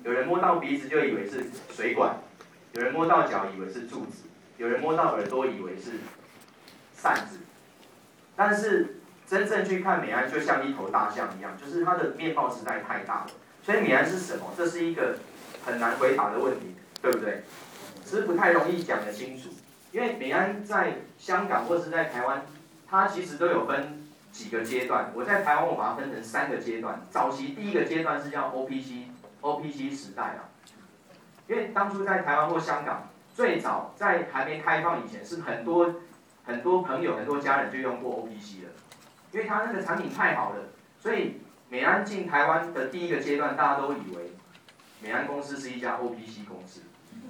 有人摸到鼻子就以为是水管，有人摸到脚以为是柱子，有人摸到耳朵以为是扇子。但是真正去看美安，就像一头大象一样，就是它的面貌实在太大了。所以美安是什么？这是一个很难回答的问题，对不对？只是不太容易讲得清楚，因为美安在香港或是在台湾，它其实都有分几个阶段。我在台湾我把它分成3个阶段。早期第一个阶段是叫 OPC 时代啊，因为当初在台湾或香港，最早在还没开放以前，是很多朋友、很多家人就用过 OPC 了，因为它那个产品太好了，所以美安进台湾的第一个阶段，大家都以为美安公司是一家 OPC 公司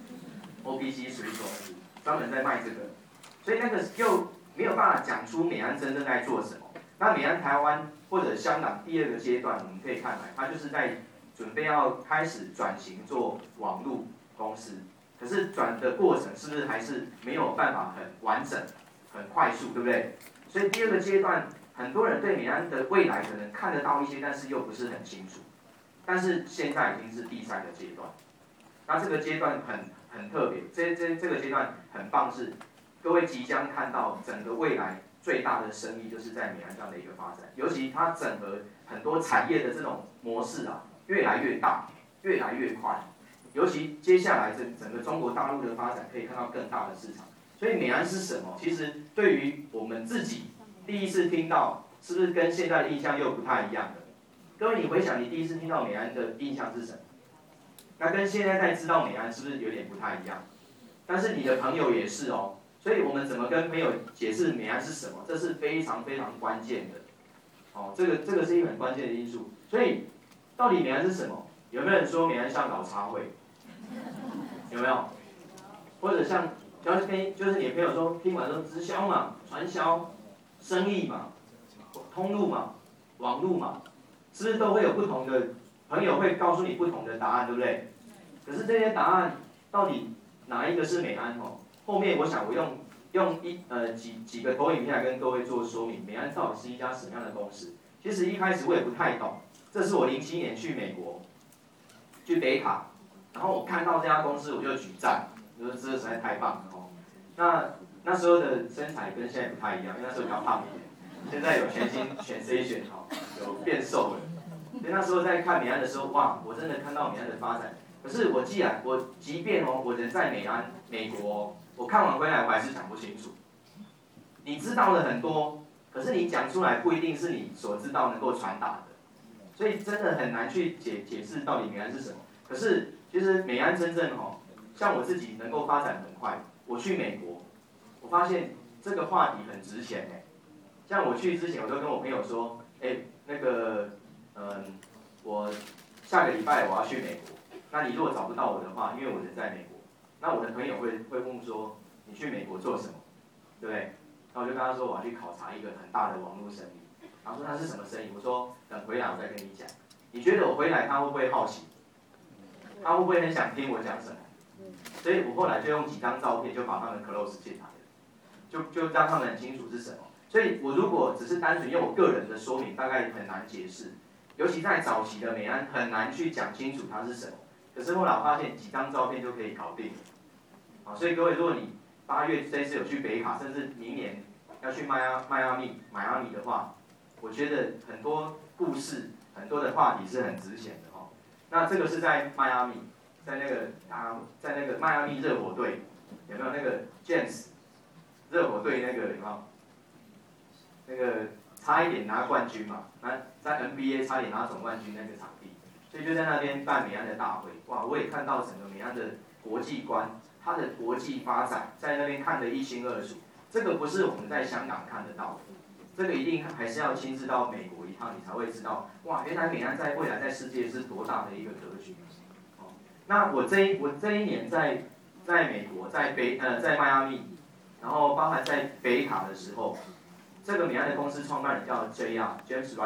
，OPC 水公司，专门在卖这个，所以那个又没有办法讲出美安真正在做什么。那美安台湾或者香港第2个阶段，我们可以看来，它就是在准备要开始转型做网络公司，可是转的过程是不是还是没有办法很完整、很快速，对不对？所以第2个阶段，很多人对美安的未来可能看得到一些，但是又不是很清楚。但是现在已经是第3个阶段，那这个阶段很特别，这个阶段很棒，是各位即将看到整个未来最大的生意就是在美安这样的一个发展，尤其它整合很多产业的这种模式啊，越来越大，越来越快。尤其接下来整个中国大陆的发展，可以看到更大的市场。所以美安是什么？其实对于我们自己第一次听到，是不是跟现在的印象又不太一样的？各位，你回想你第一次听到美安的印象是什么？那跟现在知道美安是不是有点不太一样？但是你的朋友也是哦，所以我们怎么跟朋友解释美安是什么？这是非常非常关键的。哦，这个是一个很关键的因素。所以到底美安是什么？有没有人说美安像老茶会？有没有？或者像就是你的朋友说，听完说直销嘛、传销、生意嘛、通路嘛、网路嘛，是不是都会有不同的朋友会告诉你不同的答案，对不对？可是这些答案到底哪一个是美安？哦，后面我想我用几个投影片来跟各位做说明，美安到底是一家什么样的公司？其实一开始我也不太懂，这是我07年去美国，去北卡，然后我看到这家公司我就举赞，我说这实在太棒了哦。那时候的身材跟现在不太一样，因为那时候比较胖一点，现在有全身选好，有变瘦了。所以那时候在看美安的时候，哇，我真的看到美安的发展。可是我即便我人在美国，我看完回来我还是讲不清楚。你知道了很多，可是你讲出来不一定是你所知道能够传达的，所以真的很难去解释到底美安是什么。可是其实美安真正像我自己能够发展很快，我去美国，我发现这个话题很值钱哎。像我去之前，我都跟我朋友说，那个我下个礼拜我要去美国，那你如果找不到我的话，因为我人在美国，那我的朋友会问说，你去美国做什么，对不对？那我就跟他说我要去考察一个很大的网络生意，然后说那是什么生意？我说等回来我再跟你讲。你觉得我回来他会不会好奇？他会不会很想听我讲什么？所以我后来就用几张照片就把他们 close 进来了，就让他们很清楚是什么。所以我如果只是单纯用我个人的说明，大概很难解释。尤其在早期的美安很难去讲清楚它是什么，可是后来我发现几张照片就可以搞定了。好，所以各位，如果你8月这次有去北卡，甚至明年要去迈阿密的话，我觉得很多故事、很多的话题是很值钱的哦。那这个是在迈阿密，在那个迈阿密热火队，有没有那个 James 热火队那个有没有？那个差一点拿冠军嘛，在 NBA 差点拿总冠军那个场地，所以就在那边办美安的大会。哇，我也看到整个美安的国际观，它的国际发展，在那边看得一清二楚。这个不是我们在香港看得到的，这个一定还是要亲自到美国一趟，你才会知道，哇，原来美安在未来在世界是多大的一个格局。哦，那我这一年在美国，在迈阿密，然后包含在北卡的时候。这个美安的公司创办人叫 JR James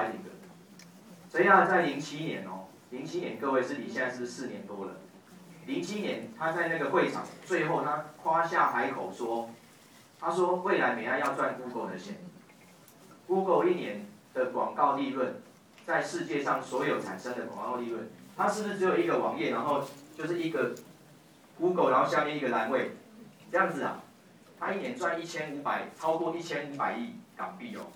Ridinger。JR 在07年07年各位是你现在是4年多了。07年他在那个会场最后他夸下海口说，他说未来美安要赚 Google 的钱。Google 1年的广告利润，在世界上所有产生的广告利润， 它是不是只有一个网页，然后就是一个 Google， 然后下面一个栏位，这样子啊？它一年赚超过1500亿港币哦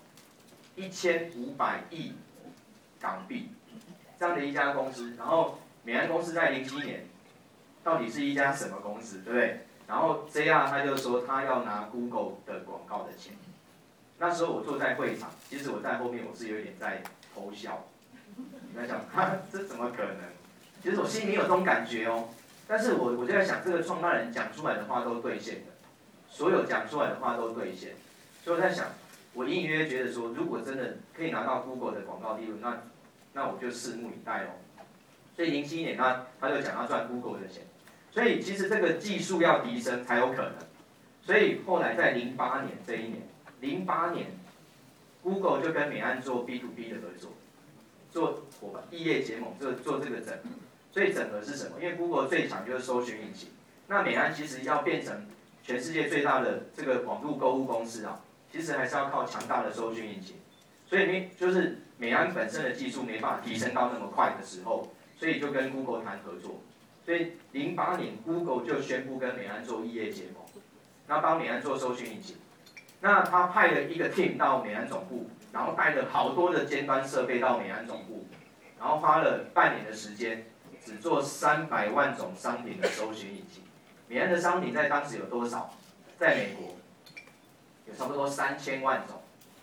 ，1500亿港币这样的一家公司。然后美安公司在07年到底是一家什么公司，对不对？然后 JR 他就说他要拿 Google 的广告的钱。那时候我坐在会场，其实我在后面我是有点在偷笑。你在想，这怎么可能？其实我心里有这种感觉哦。但是我就在想，这个创办人讲出来的话都兑现的，所有讲出来的话都兑现。所以我在想，我隐隐约约觉得说，如果真的可以拿到 Google 的广告利润，那我就拭目以待喽。所以07年他就讲要赚 Google 的钱。所以其实这个技术要提升才有可能。所以后来在08年这一年，08年 Google 就跟美安做 B2B 的合作，做异业结盟，做这个整合。所以整合是什么？因为 Google 最强就是搜寻引擎，那美安其实要变成全世界最大的这个网络购物公司啊，其实还是要靠强大的搜寻引擎。所以就是美安本身的技术没办法提升到那么快的时候，所以就跟 Google 谈合作。所以08年 Google 就宣布跟美安做异业结盟，那帮美安做搜寻引擎。那他派了一个 team 到美安总部，然后带了好多的尖端设备到美安总部，然后花了半年的时间，只做300万种商品的搜寻引擎。美安的商品在当时有多少？在美国有差不多3000万种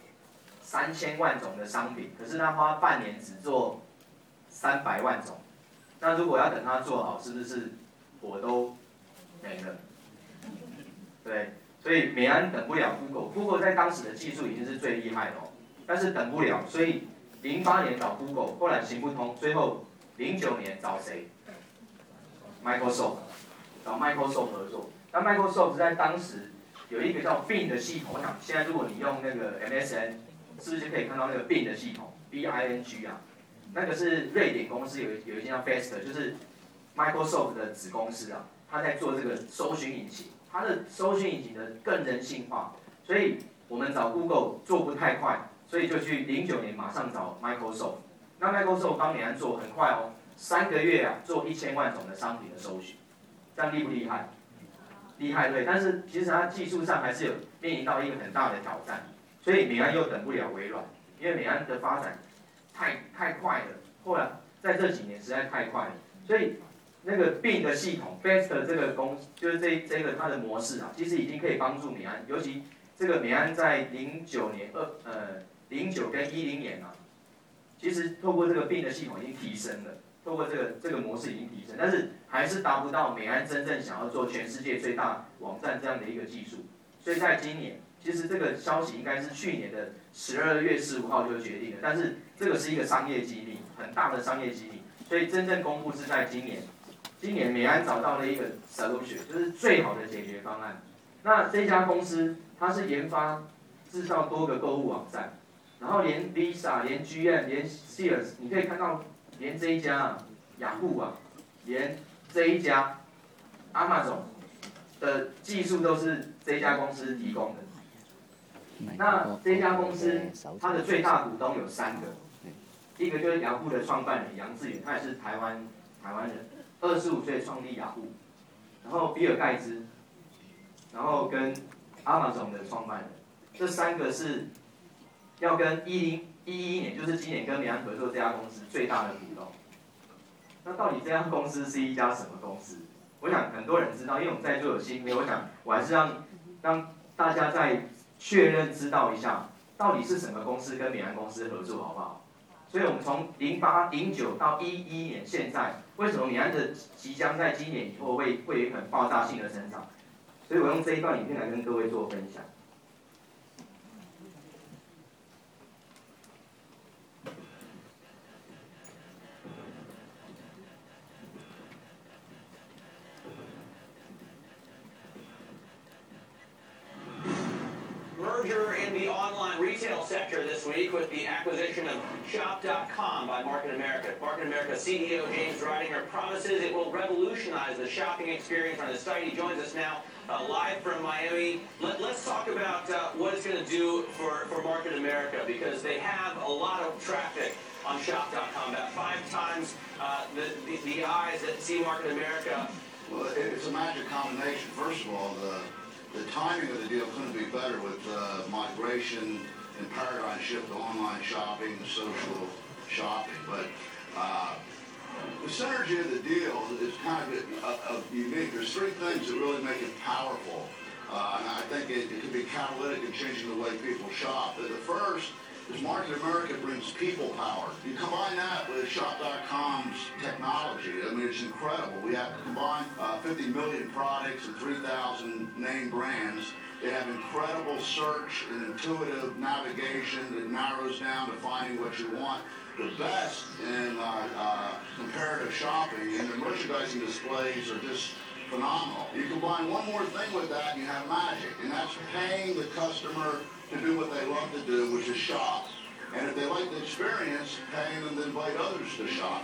，3000万种的商品，可是他花半年只做300万种。那如果要等他做好，是不是火都没了？对，所以美安等不了 Google 在当时的技术已经是最厉害的哦，但是等不了，所以08年找 Google， 后来行不通，最后09年找谁 ？Microsoft， 找 Microsoft 合作。那 Microsoft 在当时有一个叫 Bing 的系统，我想现在如果你用那个 MSN， 是不是就可以看到那个 Bing 的系统 ？BING 啊。那个是瑞典公司有一间叫 Faster， 就是 Microsoft 的子公司啊，他在做这个搜寻引擎，它的搜寻引擎的更人性化，所以我们找 Google 做不太快，所以就去09年马上找 Microsoft。那 Microsoft 帮美安做很快哦，3个月啊做1000万种的商品的搜寻，这样厉不厉害？厉害对，但是其实它技术上还是有面临到一个很大的挑战，所以美安又等不了微软，因为美安的发展太快了，后来在这几年实在太快了，所以那个 Bing 的系统 ，Faster 这个就是这个它的模式啊，其实已经可以帮助美安，尤其这个美安在09年09跟10年啊，其实透过这个 Bing 的系统已经提升了，透过这个模式已经提升，但是还是达不到美安真正想要做全世界最大网站这样的一个技术，所以在今年。其实这个消息应该是去年的12月15号就决定了，但是这个是一个商业机密，很大的商业机密，所以真正公布是在今年。今年美安找到了一个 solution， 就是最好的解决方案。那这家公司它是研发制造多个购物网站，然后连 Visa、连 GM、连 Sears， 你可以看到连这一家雅虎啊，连这一家 Amazon 的技术都是这家公司提供的。那这家公司它的最大股东有3个，一个就是雅虎的创办人杨致远，他也是台湾人，25岁创立雅虎，然后比尔盖茨，然后跟 Amazon 的创办人，这3个是要跟2011年，就是今年跟美安合作这家公司最大的股东。那到底这家公司是一家什么公司？我想很多人知道，因为我们在座有新朋友，我想我还是让大家再确认知道一下，到底是什么公司跟美安公司合作，好不好？所以我们从08、09到11年，现在为什么美安的即将在今年以后会有一个很爆炸性的成长？所以我用这一段影片来跟各位做分享。 Merger in the online retail sector this week with the acquisition of Shop.com by Market America. Market America CEO James Ridinger promises it will revolutionize the shopping experience on the site. He joins us now live from Miami. Let's talk about what it's going to do for Market America, because they have a lot of traffic on Shop.com, about 5 times the eyes that see Market America. Well, it's a magic combination. First of all, the timing of the deal couldn't be better with migration and paradigm shift to online shopping and social shopping. But the synergy of the deal is kind of unique. There's 3 things that really make it powerful. And I think it can be catalytic in changing the way people shop. The first is Market America brings people power. You combine that with Shop.com's technology. I mean, it's incredible. We have to combine 50 million products and 3,000 name brands. They have incredible search and intuitive navigation that narrows down to finding what you want. The best in comparative shopping, and the merchandising displays are just phenomenal. You combine one more thing with that and you have magic, and that's paying the customer to do what they love to do, which is shop. And if they like the experience, paying them to invite others to shop.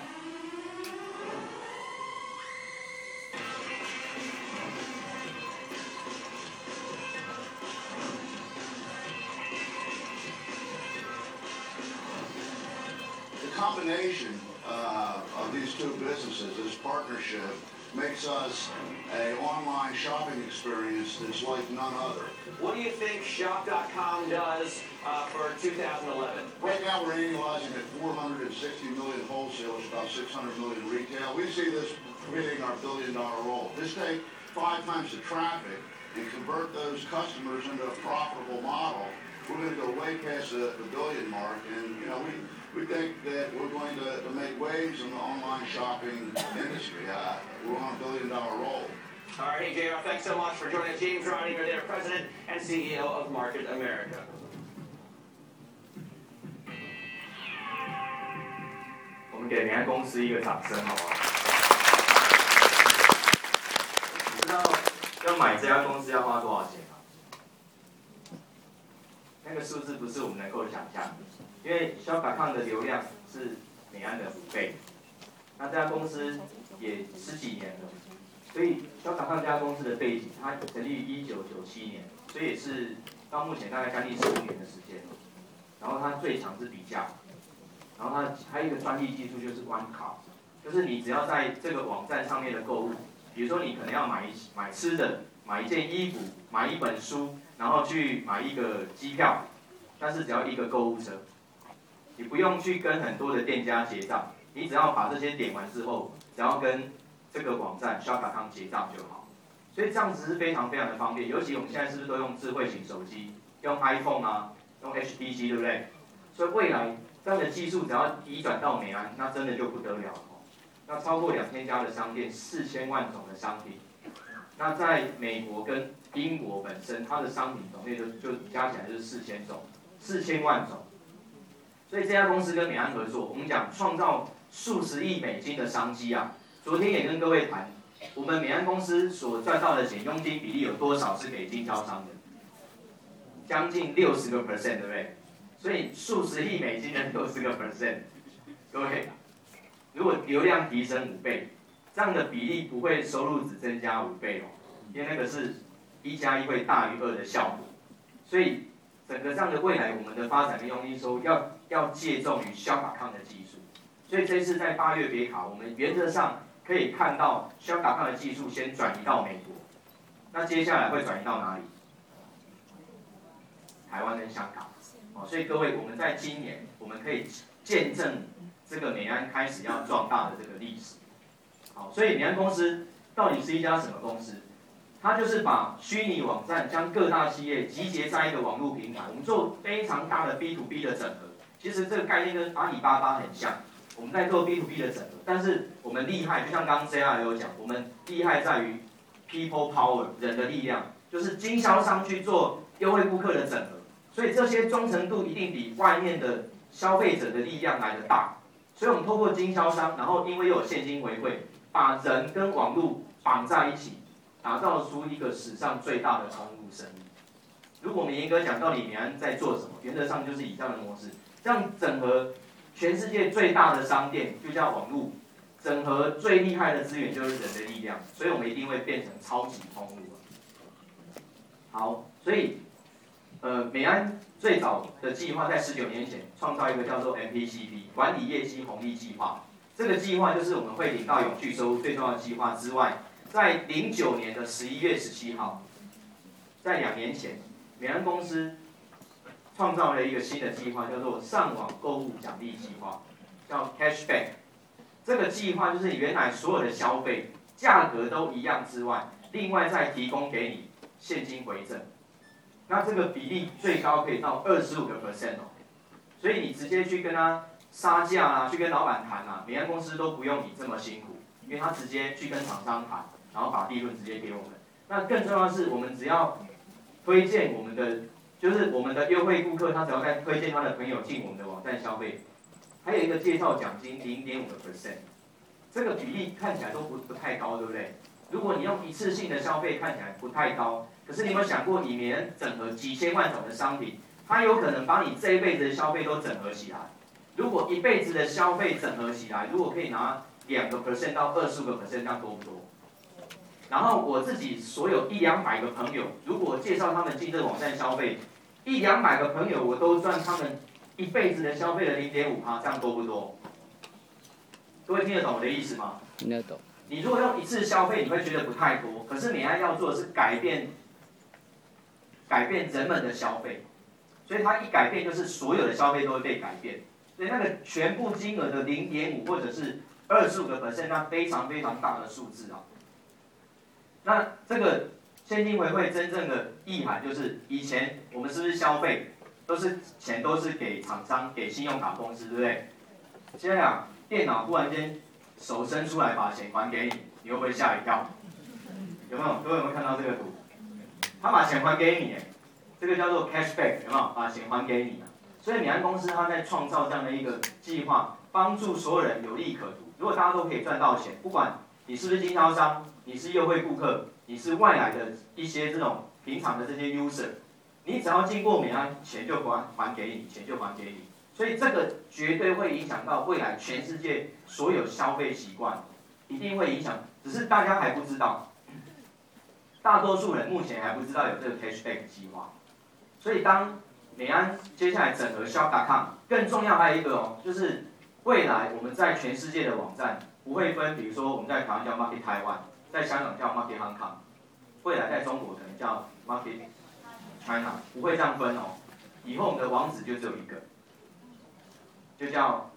The combination of these 2 businesses, this partnership, makes us an online shopping experience that's like none other. What do you think Shop.com does for 2011? Right now we're annualizing at 460 million wholesale, it's about 600 million retail. We see this hitting our $1 billion goal. Just take 5 times the traffic and convert those customers into a profitable model. We're going to go way past the billion mark, and you know we think that we're going to make waves in the online shopping industry. We're on a $1 billion roll. All right, hey, JR, thanks so much for joining us. James Ridinger, their President and CEO of Market America. 我们给美安公司一个掌声，好不好？你知道要买这家公司要花多少钱吗？那个数字不是我们能够想象的，因为Shop.com的流量是美安的5倍，那这家公司也10几年了，所以Shop.com这家公司的背景，它成立于1997年，所以也是到目前大概将近15年的时间。然后它最强是比价，然后它还有一个专利技术就是 One Cart， 就是你只要在这个网站上面的购物，比如说你可能要买吃的，买一件衣服，买一本书，然后去买一个机票，但是只要一个购物车，你不用去跟很多的店家结账，你只要把这些点完之后，只要跟这个网站 Shop.com 结账就好。所以这样子是非常非常的方便，尤其我们现在是不是都用智慧型手机，用 iPhone 啊，用 HTC 对不对？所以未来这样的技术只要移转到美安，那真的就不得了了。那超过2000家的商店，4000万种的商品。那在美国跟英国本身，它的商品种类就加起来就是4000种，4000万种。所以这家公司跟美安合作，我们讲创造数十亿美金的商机啊。昨天也跟各位谈，我们美安公司所赚到的钱佣金比例有多少是给经销商的？将近60%，对不对？所以数十亿美金的60%，各位，如果流量提升5倍，这样的比例不会收入只增加5倍哦，因为那个是1+1会大于2的效果。所以整个这样的未来，我们的发展跟佣金收入要借重于Shop.com的技术。所以这次在8月别卡，我们原则上可以看到Shop.com的技术先转移到美国，那接下来会转移到哪里？台湾跟香港。所以各位，我们在今年我们可以见证这个美安开始要壮大的这个历史。好，所以美安公司到底是一家什么公司？它就是把虚拟网站将各大企业集结在一个网络平台，我们做非常大的 B to B 的整合。其实这个概念跟阿里巴巴很像，我们在做 B to B 的整合，但是我们厉害，就像刚刚 JR 有讲，我们厉害在于 people power 人的力量，就是经销商去做优惠顾客的整合。所以这些忠诚度一定比外面的消费者的力量来得大，所以我们透过经销商，然后因为又有现金回馈，把人跟网络绑在一起，打造出一个史上最大的通路生意。如果我们严格讲，到底美安在做什么？原则上就是以这样的模式，这样整合全世界最大的商店，就叫网络，整合最厉害的资源就是人的力量，所以我们一定会变成超级通路。好，所以美安最早的计划在19年前创造一个叫做 MPCP 管理业绩红利计划。这个计划就是我们会领到永续收入最重要的计划之外，在09年的11月17号，在2年前，美安公司创造了一个新的计划，叫做上网购物奖励计划，叫 Cashback。这个计划就是原来所有的消费价格都一样之外，另外再提供给你现金回赠。那这个比例最高可以到25%哦，所以你直接去跟他杀价啊，去跟老板谈啊，美安公司都不用你这么辛苦，因为他直接去跟厂商谈，然后把利润直接给我们。那更重要的是，我们只要推荐我们的，就是我们的优惠顾客，他只要再推荐他的朋友进我们的网站消费，还有一个介绍奖金0.5%，这个比例看起来都不太高，对不对？如果你用一次性的消费看起来不太高，可是你有没有想过，你美安整合几千万种的商品，它有可能把你这一辈子的消费都整合起来。如果一辈子的消费整合起来，如果可以拿2% 到25%，这样多不多？然后我自己所有100-200个朋友，如果介绍他们进这个网站消费，100-200个朋友我都赚他们一辈子的消费的0.5%，这样多不多？各位听得懂我的意思吗？ 听得懂。 你如果用一次消费，你会觉得不太多，可是美安要做的是改变人们的消费，所以它一改变就是所有的消费都会被改变，所以那个全部金额的0.5%或者是25%，那非常非常大的数字啊。那这个现金回馈真正的意涵就是，以前我们是不是消费钱都是给厂商、给信用卡公司，对不对？现在啊，电脑忽然间手伸出来把钱还给你，你会不会吓一跳？有没有？各位有没有看到这个图？他把钱还给你，这个叫做 cashback， 有没有？把钱还给你。所以美安公司它在创造这样的一个计划，帮助所有人有利可图。如果大家都可以赚到钱，不管你是不是经销商，你是优惠顾客，你是外来的一些这种平常的这些 user， 你只要经过美安，钱就还给你，钱就还给你。所以这个绝对会影响到未来全世界所有消费习惯，一定会影响，只是大家还不知道。大多数人目前还不知道有这个 cashback 计划，所以当美安接下来整合 shop.com， 更重要还有一个哦，就是未来我们在全世界的网站不会分，比如说我们在台湾叫 Market Taiwan， 在香港叫 Market Hong Kong， 未来在中国可能叫 Market China， 不会这样分哦。以后我们的网址就只有一个，就叫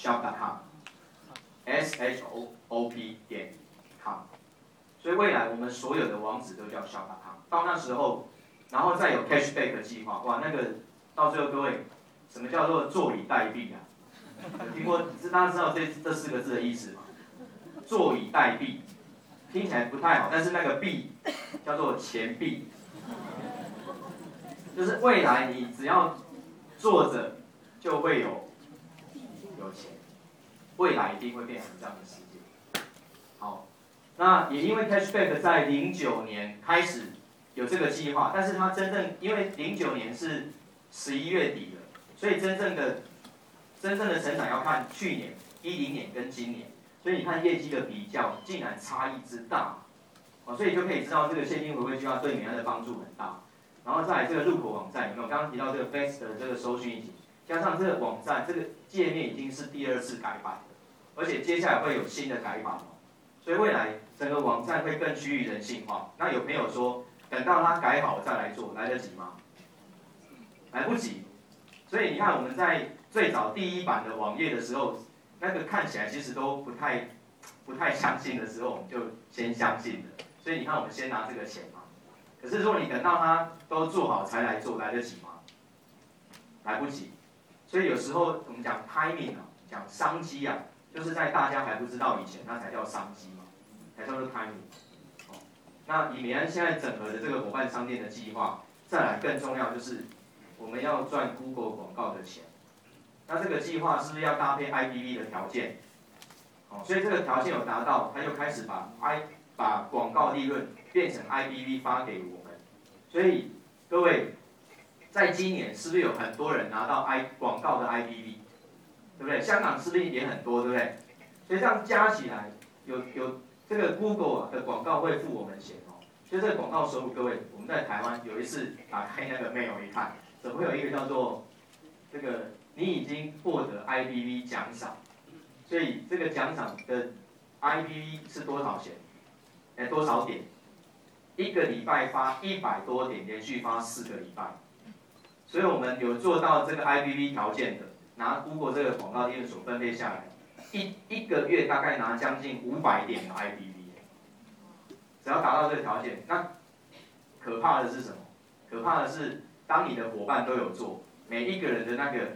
shop.com，shop.com。所以未来我们所有的网址都叫 shop.com。到那时候，然后再有 cashback 计划，哇，那个到最后各位，什么叫做坐以待毙啊？有听过？大家知道这4个字的意思吗？坐以待毙，听起来不太好，但是那个币叫做钱币，就是未来你只要坐着就会有钱，未来一定会变成这样的世界。好。那也因为 cashback 在09年开始有这个计划，但是它真正因为09年是11月底了，所以真正的成长要看去年10年跟今年，所以你看业绩的比较竟然差异之大，所以就可以知道这个现金回馈计划对美安的帮助很大。然后再来这个入口网站有没有？刚刚提到这个 Fast 的这个搜寻引擎，加上这个网站这个界面已经是第2次改版了，而且接下来会有新的改版。所以未来整个网站会更趋于人性化。那有朋友说，等到它改好再来做，来得及吗？来不及。所以你看我们在最早第1版的网页的时候，那个看起来其实都不太相信的时候，我们就先相信了。所以你看我们先拿这个钱嘛。可是如果你等到它都做好才来做，来得及吗？来不及。所以有时候我们讲 timing 啊，讲商机啊。就是在大家还不知道以前，那才叫商机嘛，才叫做 timing。那以美安现在整合的这个伙伴商店的计划，再来更重要就是我们要赚 Google 广告的钱。那这个计划是不是要搭配 IPV 的条件？所以这个条件有达到，他就开始把广告利润变成 IPV 发给我们。所以各位，在今年是不是有很多人拿到广告的 IPV？对不对？香港是不是也很多，对不对？所以这样加起来，有这个 Google 的广告会付我们钱哦。 所以这个广告收入，各位，我们在台湾有一次打开那个 mail 一看，怎么会有一个叫做这个你已经获得 IBV 奖赏，所以这个奖赏的 IBV 是多少钱？多少点？一个礼拜发100多点，连续发4个礼拜。所以我们有做到这个 IBV 条件的，拿 Google 这个广告利润所分配下来，一个月大概拿将近500点的 IBV。只要达到这个条件，那可怕的是什么？可怕的是，当你的伙伴都有做，每一个人的那个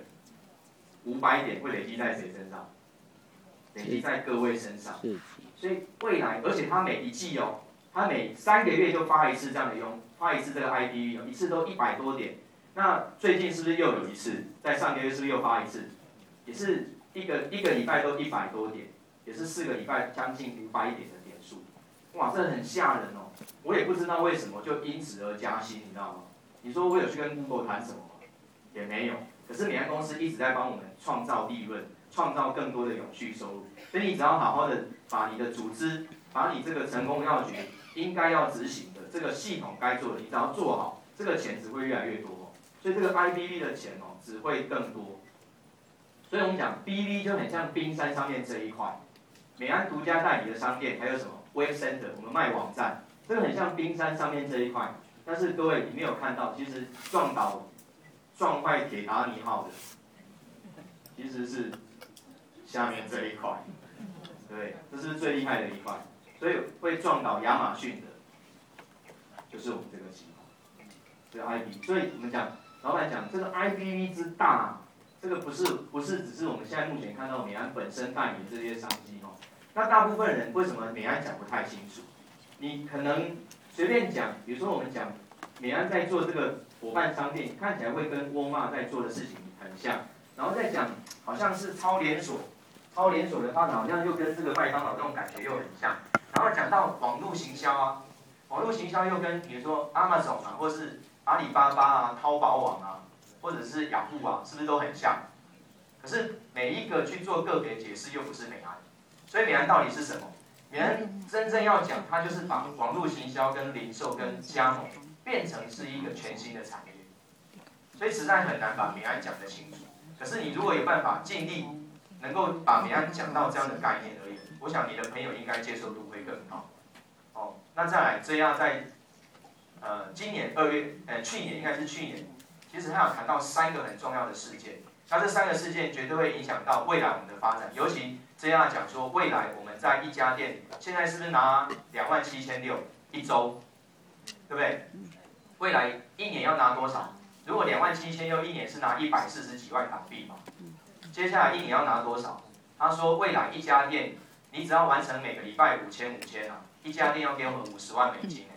500点会累积在谁身上？累积在各位身上。所以未来，而且它每一季哦，它每3个月就发一次这样的发一次这个 IBV 哦，一次都100多点。那最近是不是又有一次？在上个月是不是又发一次？也是一个礼拜都100多点，也是4个礼拜将近500点的点数。哇，这很吓人哦！我也不知道为什么就因此而加薪，你知道吗？你说我有去跟 Google 谈什么吗？也没有。可是美安公司一直在帮我们创造利润，创造更多的永续收入。所以你只要好好的把你的组织，把你这个成功要诀应该要执行的这个系统该做的，你只要做好，这个钱只会越来越多。所以这个 IBV 的钱哦，只会更多。所以我们讲 BV 就很像冰山上面这一块，美安独家代理的商店，还有什么 Web Center， 我们卖网站，这个很像冰山上面这一块。但是各位你没有看到，其实撞坏铁达尼号的，其实是下面这一块，对，这是最厉害的一块。所以会撞倒亚马逊的，就是我们这个情况，这个 IBV。所以我们讲。老板讲这个 IBV 之大，这个不是只是我们现在目前看到美安本身代理这些商机哦。那大部分人为什么美安讲不太清楚？你可能随便讲，比如说我们讲美安在做这个伙伴商店，看起来会跟沃尔玛在做的事情很像，然后再讲好像是超连锁的发展，好像又跟这个麦当劳这种感觉又很像。然后讲到网络行销啊，网络行销又跟比如说 Amazon 啊，或是阿里巴巴啊、淘宝网啊，或者是雅虎啊，是不是都很像？可是每一个去做个别解释又不是美安，所以美安到底是什么？美安真正要讲，它就是把网络行销跟零售跟加盟变成是一个全新的产业，所以实在很难把美安讲得清楚。可是你如果有办法尽力能够把美安讲到这样的概念而言，我想你的朋友应该接受度会更高。哦，那再来，这样在今年2月，去年应该是去年，其实他有谈到3个很重要的事件。那这3个事件绝对会影响到未来我们的发展，尤其这样讲说，未来我们在一家店，现在是不是拿27600一周，对不对？未来1年要拿多少？如果27600一年是拿140几万港币嘛，接下来1年要拿多少？他说未来一家店，你只要完成每个礼拜5000啊，一家店要给我们50万美金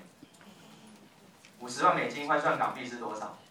50万美金换算港币是多少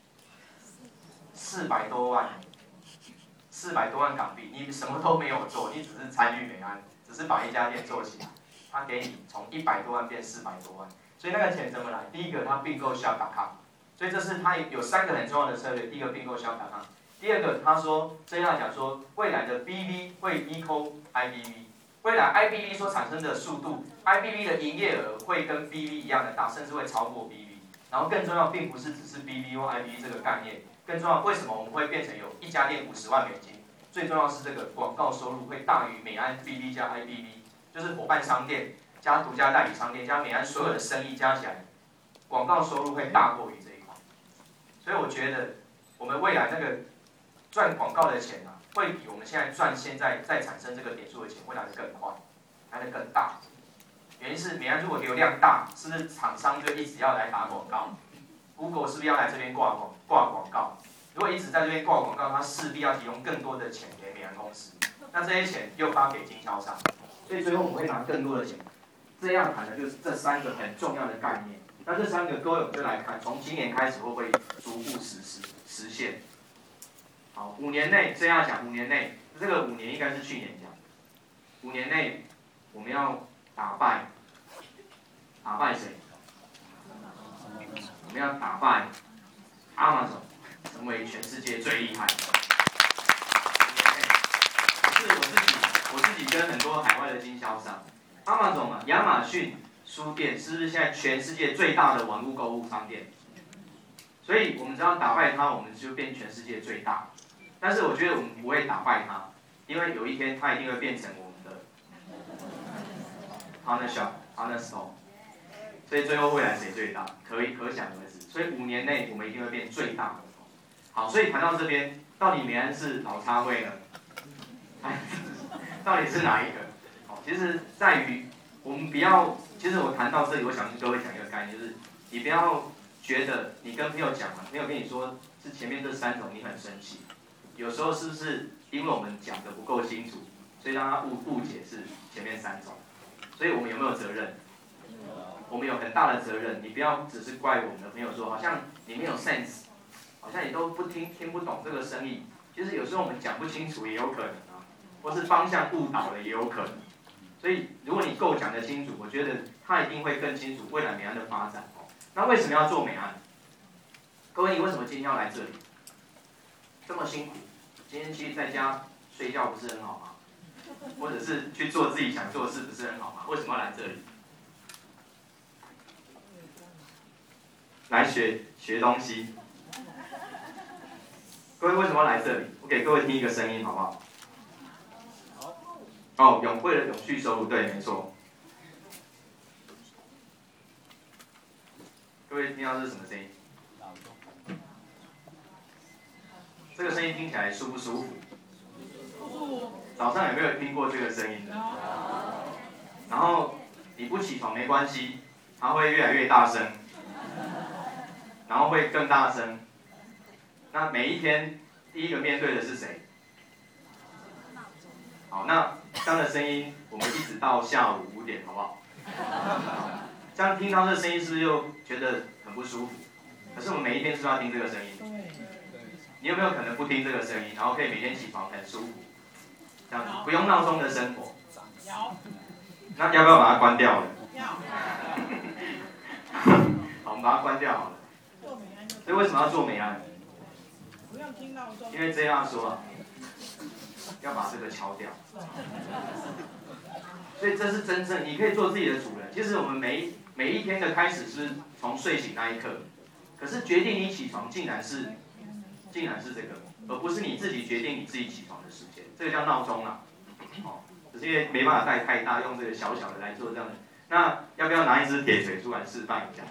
？400多万，400多万港币，你什么都没有做，你只是参与美安，只是把一家店做起来，他给你从100多万变400多万，所以那个钱怎么来？第一个他并购shop.com，所以这是他有3个很重要的策略，第一个并购shop.com，第二个他说这样讲说未来的 BV 会 equal IBV， 未来 IBV 所产生的速度 ，IBV 的营业额会跟 BV 一样的大，甚至会超过 BV。然后更重要，并不是只是 BV 或 IBV 这个概念，更重要，为什么我们会变成有一家店50万美金？最重要是这个广告收入会大于美安 BV 加 IBV， 就是伙伴商店加独家代理商店加美安所有的生意加起来，广告收入会大过于这一块。所以我觉得我们未来那个赚广告的钱啊，会比我们现在赚现在再产生这个点数的钱会来得更快，来得更大。原因是美安如果流量大，是不是厂商就一直要来打广告 ？Google 是不是要来这边挂广告？如果一直在这边挂广告，它势必要提供更多的钱给美安公司，那这些钱又发给经销商，所以最后我们会拿更多的钱。这样谈的就是这3个很重要的概念。那这3个各位我们就来看，从今年开始会不会逐步实现？好，5年内这样讲，5年内这个5年应该是去年讲，5年内我们要打败谁？我们要打败 Amazon， 成为全世界最厉害的。是我自己跟很多海外的经销商 ，Amazon 啊，亚马逊书店是不是现在全世界最大的网络购物商店？所以我们只要打败它，我们就变全世界最大。但是我觉得我们不会打败它，因为有一天它一定会变成我们的 partner shop、partner store。所以最后未来谁最大，可想而知。所以5年内我们一定会变最大的。好，所以谈到这边，到底美安是老插会呢？到底是哪一个？好，其实在于我们不要。其实我谈到这里，我想跟各位讲一个概念，就是你不要觉得你跟朋友讲完，朋友跟你说是前面这3种，你很生气。有时候是不是因为我们讲的不够清楚，所以让他误解是前面3种？所以我们有没有责任？我们有很大的责任。你不要只是怪我们的朋友说，好像你没有 sense， 好像你都听不懂这个生意。其实有时候我们讲不清楚也有可能啊，或是方向误导了也有可能。所以如果你够讲得清楚，我觉得他一定会更清楚未来美安的发展。那为什么要做美安？各位，你为什么今天要来这里？这么辛苦，今天其实在家睡觉不是很好吗？或者是去做自己想做的事不是很好吗？为什么要来这里？来学东西。各位为什么要来这里？我给各位听一个声音好不好？哦，为了永续收入，对，没错。各位听到这是什么声音？这个声音听起来舒不舒服？早上有没有听过这个声音的？然后你不起床没关系，它会越来越大声，然后会更大声。那每一天第一个面对的是谁？好，那这样的声音我们一直到下午5点，好不好？这样听到这声音是不是又觉得很不舒服？可是我们每一天是不是要听这个声音？你有没有可能不听这个声音，然后可以每天起床很舒服？这样子不用闹钟的生活。那要不要把它关掉了？好，我们把它关掉好了。所以为什么要做美安？因为这样说啊，要把这个敲掉。所以这是真正你可以做自己的主人。其实我们每一天的开始是从睡醒那一刻，可是决定你起床竟然是这个，而不是你自己决定你自己起床的时间。这个叫闹钟啊。哦，只是因为没办法带太大，用这个小小的来做这样的。那要不要拿一支铁锤出来示范一下？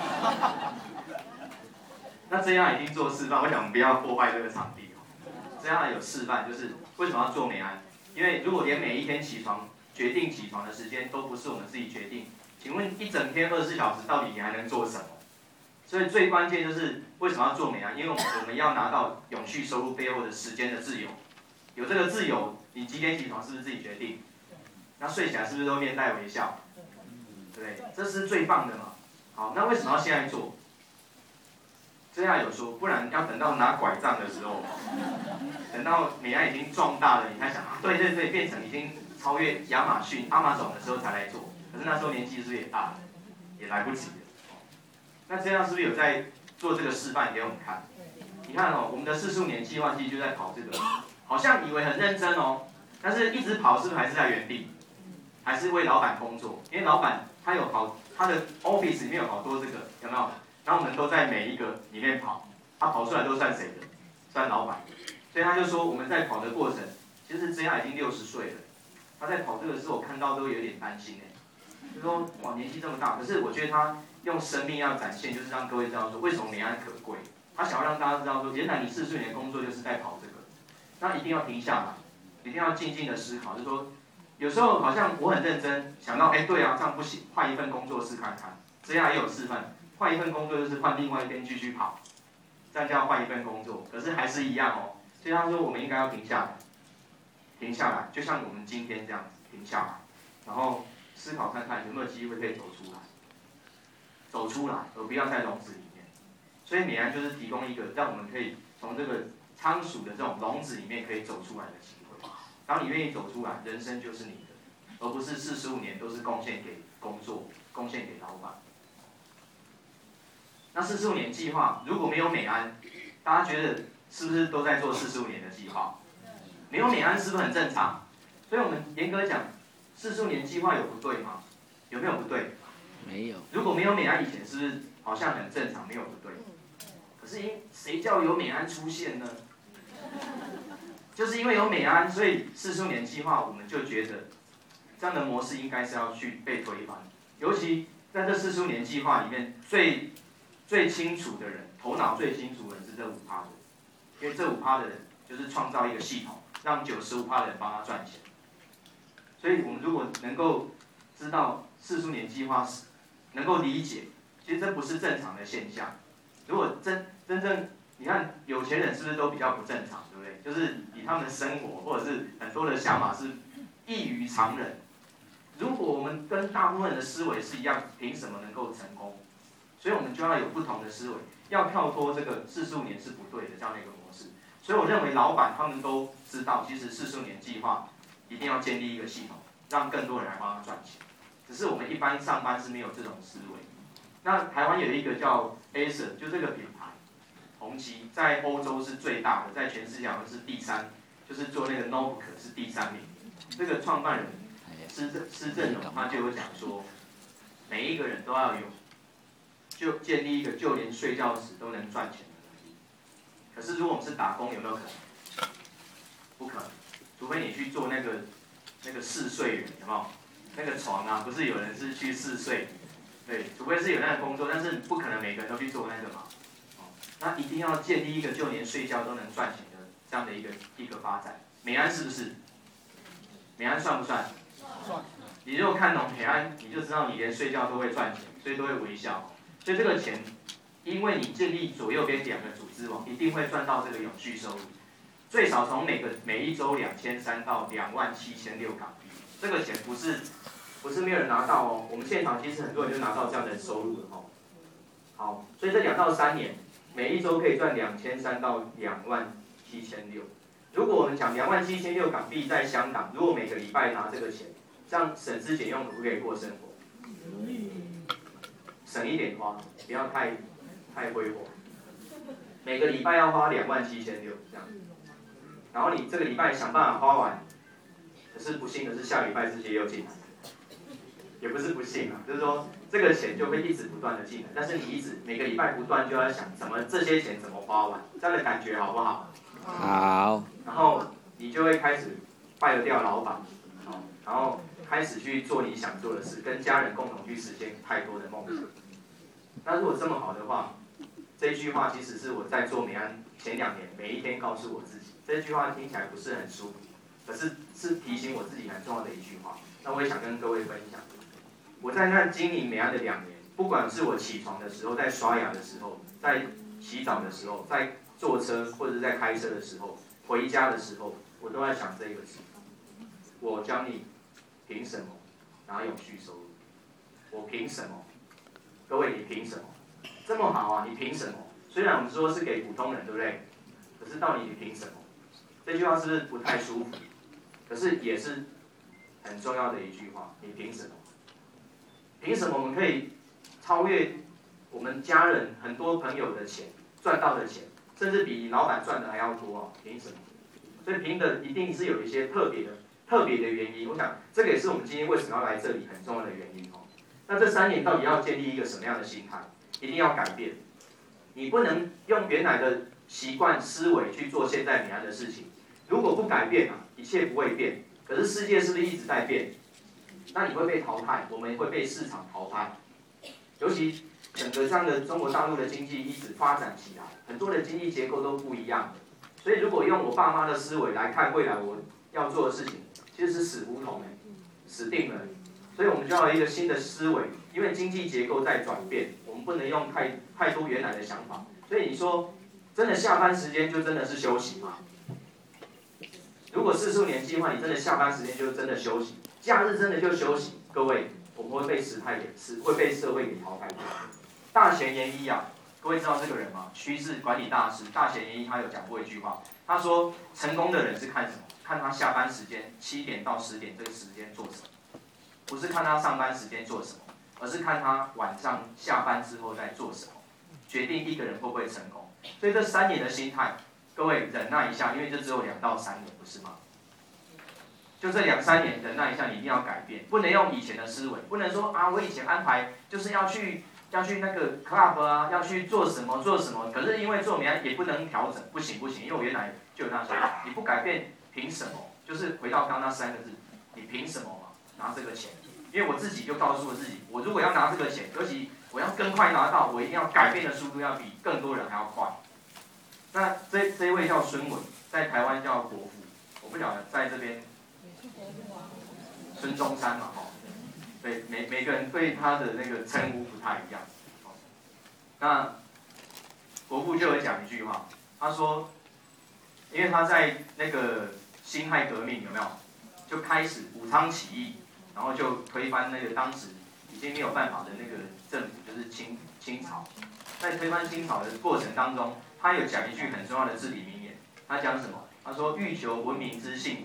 那这样已经做示范，我想我们不要破坏这个场地。这样有示范，就是为什么要做美安？因为如果连每一天决定起床的时间都不是我们自己决定，请问一整天24小时到底你还能做什么？所以最关键就是为什么要做美安？因为我们要拿到永续收入背后的时间的自由。有这个自由，你几点起床是不是自己决定？那睡起来是不是都面带微笑？对不对？这是最棒的嘛。好，那为什么要现在做？这样有说，不然要等到拿拐杖的时候，等到美安已经壮大了，你才想啊，对，变成已经超越亚马逊、Amazon的时候才来做。可是那时候年纪是不是也大了，也来不及了？那这样是不是有在做这个示范给我们看？你看哦，我们的45年计划季就在跑这个，好像以为很认真哦，但是一直跑是不是还是在原地？还是为老板工作？因为老板他的 office 里面有好多这个，有没有？然后我们都在每一个里面跑，他跑出来都算谁的？算老板。所以他就说我们在跑的过程，其实这样已经60岁了，他在跑这个时候我看到都有点担心哎，就说哇年纪这么大，可是我觉得他用生命要展现，就是让各位知道说为什么美安可贵。他想要让大家知道说，原来你40年的工作就是在跑这个，那一定要停下来，一定要静静的思考，就是说有时候好像我很认真，想到哎对啊这样不行，换一份工作试看看，这样也有示范。换一份工作就是换另外一边继续跑，这样叫换一份工作，可是还是一样哦。所以他说我们应该要停下来，就像我们今天这样子停下来，然后思考看看有没有机会可以走出来，而不要在笼子里面。所以美安就是提供一个让我们可以从这个仓鼠的这种笼子里面可以走出来的机会。当你愿意走出来，人生就是你的，而不是45年都是贡献给工作，贡献给老板。那45年计划如果没有美安，大家觉得是不是都在做45年的计划？没有美安是不是很正常？所以我们严格讲，45年计划有不对吗？有没有不对？ 没有。 如果没有美安以前，是不是好像很正常，没有不对？可是谁叫有美安出现呢？就是因为有美安，所以40年计划我们就觉得这样的模式应该是要去被推翻。尤其在这40年计划里面，最清楚的人，头脑最清楚的人是这5%的人，因为这5%的人就是创造一个系统，让95%的人帮他赚钱。所以我们如果能够知道40年计划是能够理解，其实这不是正常的现象。如果真正你看有钱人是不是都比较不正常，对不对？就是以他们的生活或者是很多的想法是异于常人。如果我们跟大部分人的思维是一样，凭什么能够成功？所以我们就要有不同的思维，要跳脱这个45年是不对的这样的一个模式。所以我认为老板他们都知道，其实45年计划一定要建立一个系统，让更多人来帮他赚钱。只是我们一般上班是没有这种思维。那台湾有一个叫 Acer， 就这个品牌，宏基在欧洲是最大的，在全世界好像是第3，就是做那个 notebook 是第3名。这个创办人施正荣他就有讲说，每一个人都要有，就建立一个就连睡觉时都能赚钱的能力。可是如果我们是打工，有没有可能？不可能，除非你去做那个试睡员，有没有？那个床啊，不是有人是去试睡，对，除非是有那个工作，但是不可能每个人都去做那个嘛。那一定要建立一个就连睡觉都能赚钱的这样的一个发展。美安是不是？美安算不算？算。你如果看懂美安，你就知道你连睡觉都会赚钱，所以都会微笑。所以这个钱，因为你建立左右边2个组织网，一定会赚到这个永续收入，最少从每一周2300到27600港币。这个钱不是没有人拿到哦，我们现场其实很多人就拿到这样的收入了哦。好，所以这2到3年，每一周可以赚2300到27600。如果我们讲27600港币在香港，如果每个礼拜拿这个钱，这样省吃俭用可不可以过生活？省一点花，不要太挥霍。每个礼拜要花27600这样，然后你这个礼拜想办法花完，可是不幸的是下礼拜这些又进来。也不是不幸啊，就是说这个钱就会一直不断的进来，但是你每个礼拜不断就要想这些钱怎么花完，这样的感觉好不好？ 好。 然后你就会开始拜掉老板，然后开始去做你想做的事，跟家人共同去实现太多的梦想。那如果这么好的话，这句话其实是我在做美安前2年每一天告诉我自己，这句话听起来不是很舒服，可是提醒我自己很重要的一句话。那我也想跟各位分享。我在那经营美安的2年，不管是我起床的时候，在刷牙的时候，在洗澡的时候，在坐车或者是在开车的时候，回家的时候，我都在想这个字：我教你凭什么拿永续收入？我凭什么？各位，你凭什么？这么好啊，你凭什么？虽然我们说是给普通人，对不对？可是到底你凭什么？这句话是不是不太舒服？可是也是很重要的一句话，你凭什么？凭什么我们可以超越我们家人很多朋友的钱赚到的钱，甚至比老板赚的还要多啊？凭什么？所以凭的一定是有一些特别的原因。我想这个也是我们今天为什么要来这里很重要的原因哦。那这3年到底要建立一个什么样的心态？一定要改变。你不能用原来的习惯思维去做现在美安的事情。如果不改变啊，一切不会变。可是世界是不是一直在变？那你会被淘汰，我们会被市场淘汰。尤其整个这样的中国大陆的经济一直发展起来，很多的经济结构都不一样的。所以如果用我爸妈的思维来看未来我要做的事情，其实是死胡同死定了。所以我们就要有一个新的思维，因为经济结构在转变，我们不能用太多原来的想法。所以你说，真的下班时间就真的是休息吗？如果45年计划，你真的下班时间就真的休息，假日真的就休息，各位，我们会被会被社会给淘汰掉。大前研一啊，各位知道这个人吗？趋势管理大师大前研一，他有讲过一句话，他说成功的人是看什么？看他下班时间7点到10点这个时间做什么，不是看他上班时间做什么，而是看他晚上下班之后在做什么，决定一个人会不会成功。所以这3年的心态，各位忍耐一下，因为这只有2到3年，不是吗？ 就这2、3年忍耐一下，你一定要改变，不能用以前的思维，不能说啊，我以前安排就是要去那个 club 啊，要去做什么，可是因为做美安也不能调整，不行，因为我原来就有那说，你不改变凭什么？就是回到刚刚那3个字，你凭什么嘛拿这个钱？因为我自己就告诉我自己，我如果要拿这个钱，尤其我要更快拿到，我一定要改变的速度要比更多人还要快。那这一位叫孙伟，在台湾叫国父，我不晓得在这边孙中山嘛，对，每个人对他的那个称呼不太一样。那国父就有讲一句话，他说，因为他在那个辛亥革命有没有，就开始武昌起义，然后就推翻那个当时已经没有办法的那个政府，就是清朝。在推翻清朝的过程当中，他有讲一句很重要的至理名言，他讲什么？他说：“欲求文明之幸福，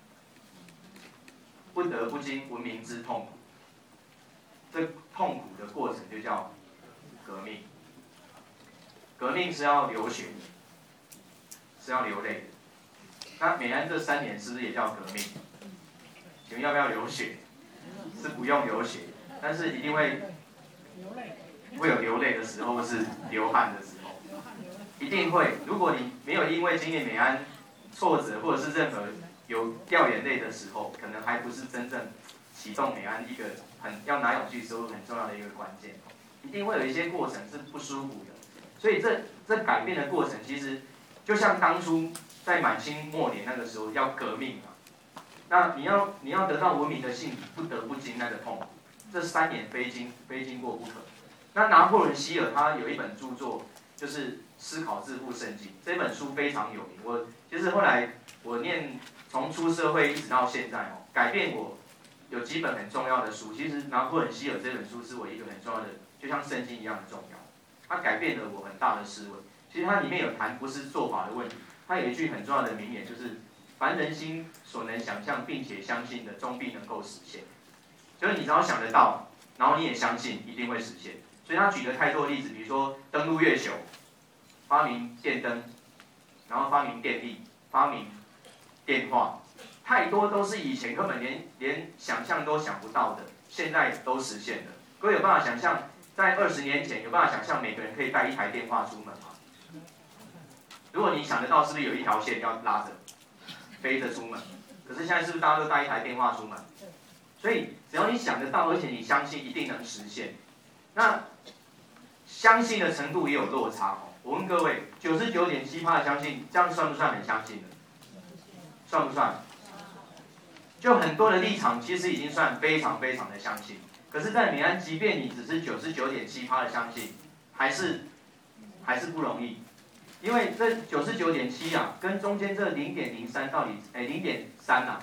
不得不经文明之痛苦。”这痛苦的过程就叫革命。革命是要流血的，是要流泪的。那美安这3年是不是也叫革命？请问要不要流血？是不用流血，但是一定会有流泪的时候，或是流汗的时候，一定会。如果你没有因为经历美安挫折，或者是任何有掉眼泪的时候，可能还不是真正启动美安一个要拿勇气收入很重要的一个关键。一定会有一些过程是不舒服的，所以这改变的过程，其实就像当初在满清末年那个时候要革命嘛。那你要得到文明的幸福，不得不经那个痛苦。这3年非经过不可。那拿破仑希尔他有一本著作，就是《思考致富圣经》，这本书非常有名。其实后来我从出社会一直到现在改变我有几本很重要的书。其实拿破仑希尔这本书是我一个很重要的，就像圣经一样的重要。它改变了我很大的思维。其实它里面有谈不是做法的问题，它有一句很重要的名言，就是凡人心所能想象并且相信的，终必能够实现。就是你只要想得到，然后你也相信，一定会实现。所以他举了太多例子，比如说登陆月球、发明电灯，然后发明电力、发明电话，太多都是以前根本连想象都想不到的，现在都实现了。各位有办法想象，在20年前有办法想象每个人可以带1台电话出门吗？如果你想得到，是不是有一条线要拉着？飞着出门，可是现在是不是大家都带1台电话出门？所以只要你想得到，而且你相信一定能实现，那相信的程度也有落差。我问各位，99.7%的相信，这样算不算很相信的？算不算？就很多的立场其实已经算非常的相信，可是，在美安，即便你只是99.7%的相信，还是不容易。因为这99.7啊，跟中间这0.03到底0.3啊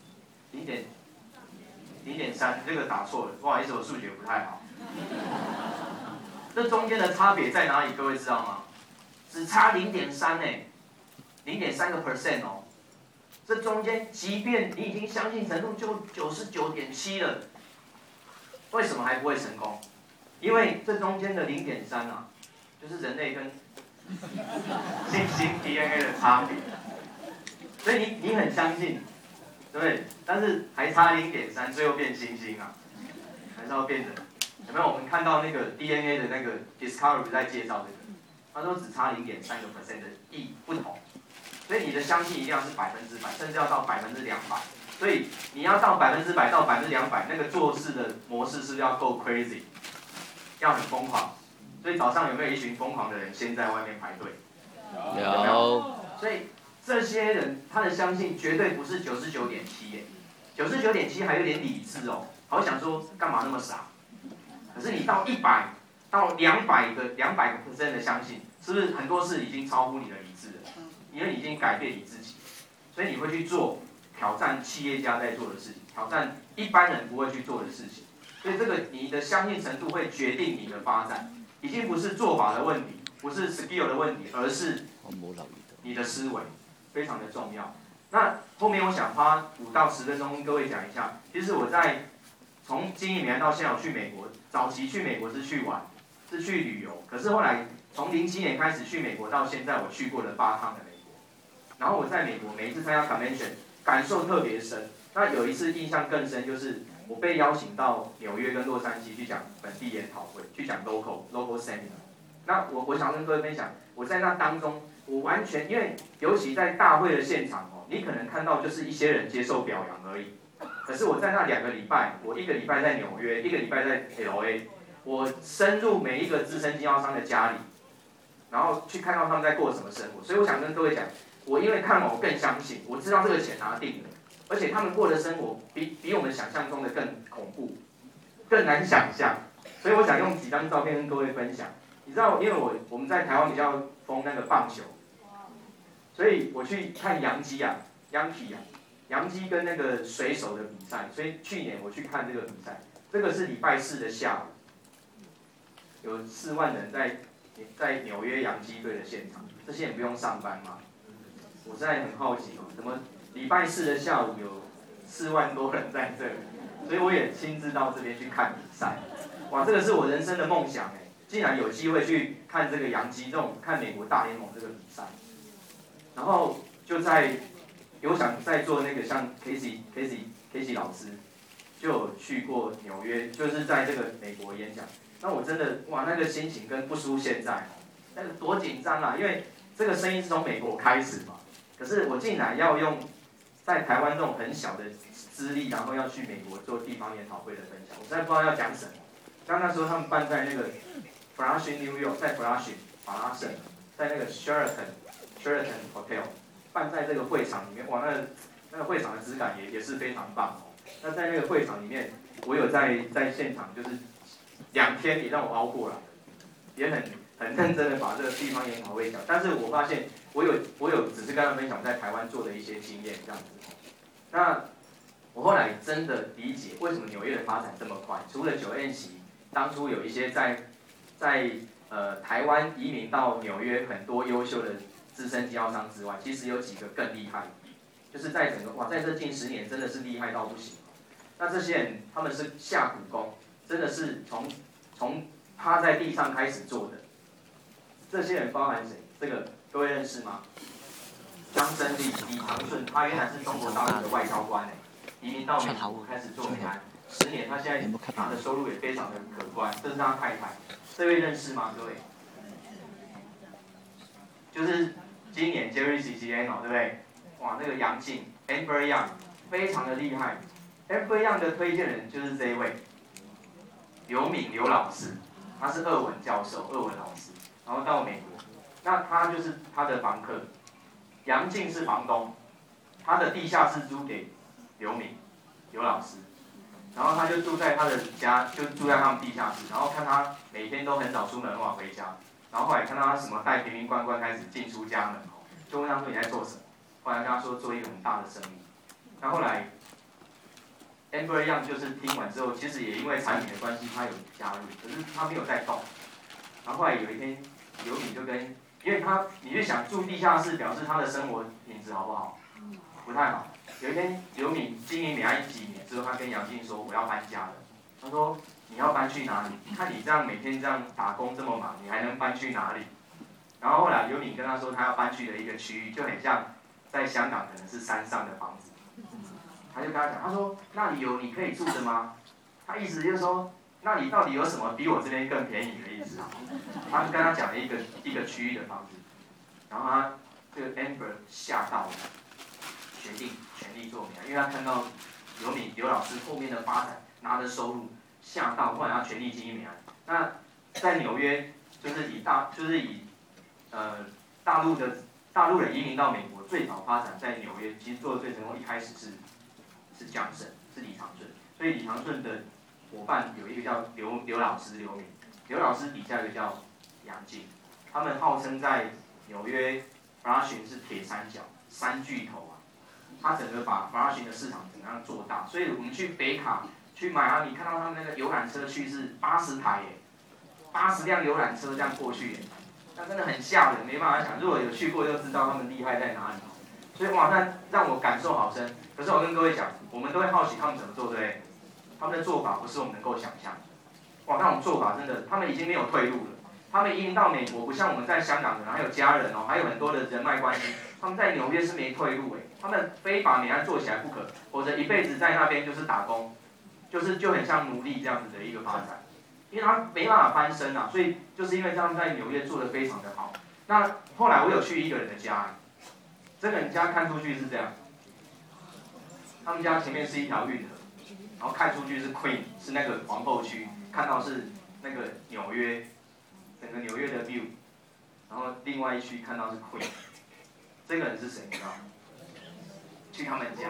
，0.3这个打错了，不好意思，我数学不太好。这中间的差别在哪里？各位知道吗？只差0.3呢，0.3% 哦。这中间，即便你已经相信程度就99.7了，为什么还不会成功？因为这中间的0.3啊，就是人类跟猩猩 DNA 的差别，所以你很相信，对不对？但是还差0.3，最后变猩猩啊，还是要变人。有没有？我们看到那个 DNA 的那个 Discovery 在介绍这个，他说只差0.3% 的不同，所以你的相信一定要是100%，甚至要到200%。所以你要到100%到200%，那个做事的模式是不是要够 crazy， 要很疯狂？所以早上有没有一群疯狂的人先在外面排队？有。所以这些人他的相信绝对不是99.7耶，99.7还有点理智哦，好想说干嘛那么傻？可是你到100到200%的相信，是不是很多事已经超乎你的理智了？因为你已经改变你自己，所以你会去做挑战企业家在做的事情，挑战一般人不会去做的事情。所以这个你的相信程度会决定你的发展。已经不是做法的问题，不是 skill 的问题，而是你的思维，非常的重要。那后面我想花5到10分钟跟各位讲一下，其实我从经营美安到现在，我去美国，早期去美国是去玩，是去旅游，可是后来从07年开始去美国到现在，我去过了8趟的美国。然后我在美国每一次参加 convention， 感受特别深。 那有一次印象更深，就是我被邀请到纽约跟洛杉矶去讲本地研讨会，去讲 local seminar。那我想跟各位分享，我在那当中，我完全因为尤其在大会的现场哦，你可能看到就是一些人接受表扬而已。可是我在那2个礼拜，我1个礼拜在纽约，1个礼拜在 LA， 我深入每一个资深经销商的家里，然后去看到他们在过什么生活。所以我想跟各位讲，我因为看了，我更相信，我知道这个钱拿定了，而且他们过的生活比我们想象中的更恐怖，更难想象。所以我想用几张照片跟各位分享。你知道，因为我们在台湾比较疯那个棒球，所以我去看洋基啊，洋基跟那个水手的比赛，所以去年我去看这个比赛，这个是礼拜4的下午，有4万人在纽约洋基队的现场，这些人不用上班吗？我现在很好奇哦，怎么礼拜4的下午有4万多人在这里？所以我也亲自到这边去看比赛，哇，这个是我人生的梦想哎，竟然有机会去看这个洋基这种看美国大联盟这个比赛，然后就我想在做那个像 Casey 老师，就有去过纽约，就是在这个美国演讲。那我真的哇，那个心情跟不输现在，那个多紧张啊！因为这个生意是从美国开始嘛，可是我竟然要用在台湾这种很小的资历，然后要去美国做地方研讨会的分享，我实在不知道要讲什么。像那时候他们办在那个 Flushing New York， 在 Flushing 法拉盛，在那个 Sheraton Hotel。办在这个会场里面，哇，那个会场的质感也是非常棒哦。那在那个会场里面，我有在现场，就是2天也让我熬过来，也很认真的把这个地方研讨会讲。但是我发现我有只是跟他们分享在台湾做的一些经验这样子。那我后来真的理解为什么纽约的发展这么快，除了9N席当初有一些在台湾移民到纽约很多优秀的资深经销商之外，其实有几个更厉害，就是在整个在这近10年真的是厉害到不行。那这些人他们是下苦功，真的是从趴在地上开始做的。这些人包含谁？这个各位认识吗？张真理、李长顺，他原来是中国大陆的外交官移民到美国开始做美安，10年，他现在拿的收入也非常的可观。这是他太太，这位认识吗？各位？就是今年 Jerry Siciliano 对不对？哇，那个杨静 Amber Young 非常的厉害。Amber Young 的推荐人就是这一位刘敏刘老师，他是俄文教授、俄文老师，然后到美国，那他就是他的房客。杨静是房东，他的地下室租给刘敏刘老师，然后他就住在他的家，就住在他们地下室，然后看他每天都很早出门，很晚回家。然后后来看到他什么带瓶瓶罐罐开始进出家门，就问他说你在做什么？后来跟他说做一个很大的生意。那后来 Amber Young 就是听完之后，其实也因为产品的关系，他有加入，可是他没有再动。然后后来有一天，刘敏就跟，因为你就想住地下室，表示他的生活品质好不好？不太好。有一天，刘敏经营美安几年之后，他跟杨静说我要搬家了。他说。你要搬去哪里？看你这样每天这样打工这么忙，你还能搬去哪里？然后后来刘敏跟他说，他要搬去的一个区域，就很像在香港可能是山上的房子。他就跟他讲，他说那里有你可以住的吗？他意思就是说，那里到底有什么比我这边更便宜的意思啊？他就跟他讲了一个区域的房子，然后他这个 Amber 吓到了，决定全力做美安，因为他看到刘老师后面的发展拿的收入。吓到，后来他全力经营美安。那在纽约，就是以大陆人移民到美国，最早发展在纽约，其实做的最成功，一开始是江省，是李长顺。所以李长顺的伙伴有一个叫刘老师刘敏，刘老师底下一个叫杨静，他们号称在纽约 Flushing 是铁三角3巨头啊，他整个把 Flushing 的市场怎样做大，所以我们去北卡。去迈阿密看到他们那个游览车去是80台耶，80辆游览车这样过去耶，那真的很吓人，没办法想。如果有去过就知道他们厉害在哪里。所以哇，那让我感受好深。可是我跟各位讲，我们都会好奇他们怎么做，对不对？他们的做法不是我们能够想象的。哇，那种做法真的，他们已经没有退路了。他们移民到美国，不像我们在香港的，还有家人哦，还有很多的人脉关系。他们在纽约是没退路哎。 他们非把美安做起来不可，否则一辈子在那边就是打工，就很像奴隶这样子的一个发展，因为他没办法翻身啊，所以就是因为这样在纽约做得非常的好。那后来我有去一个人的家，这个人家看出去是这样，他们家前面是一条运河，然后看出去是 Queen， 是那个皇后区，看到是那个纽约，整个纽约的 view， 然后另外一区看到是 Queen。这个人是谁？你知道吗？去他们家，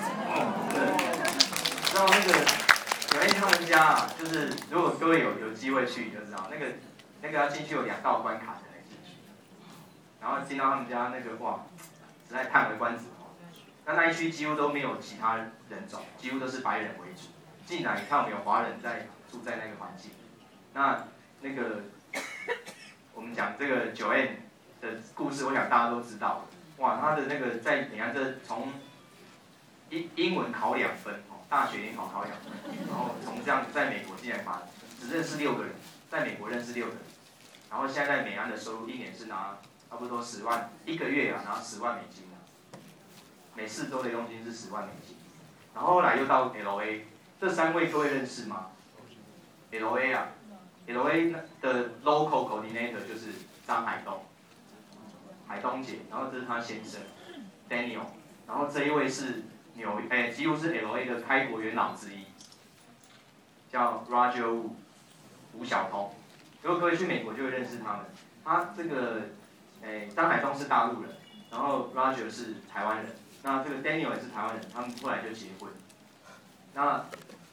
知道那个他们家啊，就是如果各位有机会去，你就知道那个要进去有2道关卡才能进去，然后进到他们家那个哇，实在叹为观止哦。那一区几乎都没有其他人种，几乎都是白人为主。进来你看我们有华人住在那个环境，那个我们讲这个9N的故事，我想大家都知道。哇，他的那个在你看这从英文考2分哦，大学联考考2分，然后从这样在美国进来发，只认识6个人，在美国认识6个人，然后现在在美安的收入1年是拿差不多10万，1个月啊拿10万美金啊，每4周的佣金是10万美金，然后后来又到 LA， 这3位各位认识吗 ？LA 啊 ，LA 的 local coordinator 就是张海东姐，然后这是他先生 Daniel， 然后这一位是几乎是 LA 的开国元老之一，叫 Roger Wu， 吴晓彤。如果各位去美国就会认识他们。他这个张海东是大陆人，然后 Roger 是台湾人，那这个 Daniel 也是台湾人，他们后来就结婚。那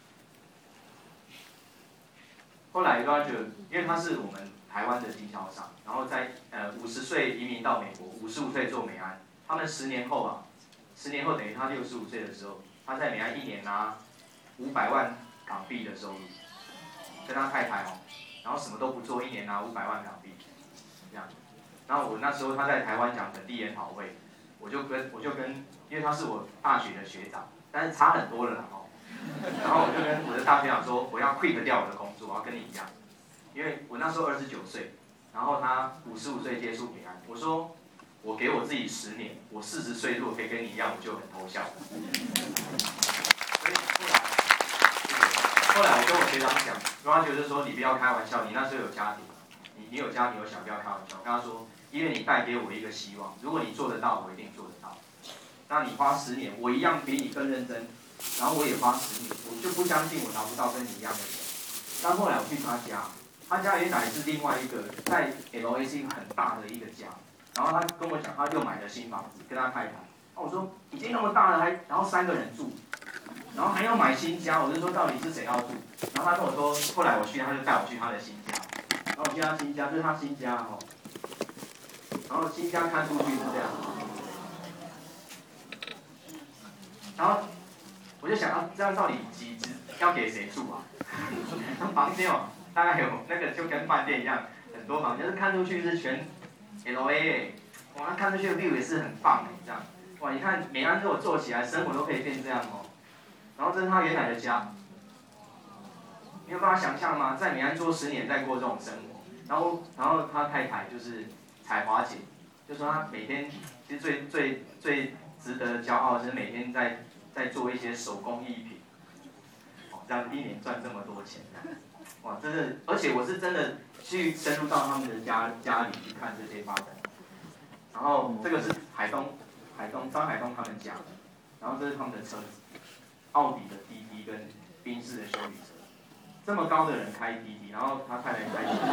后来 Roger 因为他是我们台湾的经销商，然后在50岁移民到美国，55岁做美安。他们10年后等于他65岁的时候，他在美安1年拿500万港币的收入，跟他太太哦，然后什么都不做，1年拿500万港币，这样。然后我那时候他在台湾讲本地研讨会，我就跟，因为他是我大学的学长，但是差很多了啦哦。然后我就跟我的大学长说，我要 quit 掉我的工作，我要跟你一样。因为我那时候29岁，然后他55岁接触美安，我说我给我自己10年，我40岁如果可以跟你一样，我就很偷笑。所以后来我跟我学长讲，他就是说你不要开玩笑，你那时候有家庭，你有家庭有小，不要开玩笑。我跟他说，因为你带给我一个希望，如果你做得到，我一定做得到。那你花10年，我一样比你更认真，然后我也花10年，我就不相信我拿不到跟你一样的人。但后来我去他家原来是另外一个在 LA 是一个很大的一个家，然后他跟我讲，他又买了新房子，跟他太太。我说已经那么大了，然后3个人住，然后还要买新家，我就说到底是谁要住？然后他跟我说，后来我去，他就带我去他的新家，然后我去他新家，这是他新家哦，然后新家看出去是这样，然后我就想到这样到底几只要给谁住啊？房间哦。大概有那个就跟饭店一样，很多房间，就是看出去是全 LA， 哇，看出去的 view 也是很棒哎，这样，哇，你看美安如果做起来，生活都可以变这样哦。然后这是他原来的家，你有办法想象吗？在美安做10年，在过这种生活，然后他太太就是彩华姐，就说他每天其实最值得骄傲的是每天在做一些手工艺品，哦，这样1年赚这么多钱。哇，真的，而且我是真的去深入到他们的家里去看这些发展。然后这个是张海东他们家的，然后这是他们的车子，奥迪的 TT 跟宾士的休旅车，这么高的人开 TT， 然后他太太开 TT，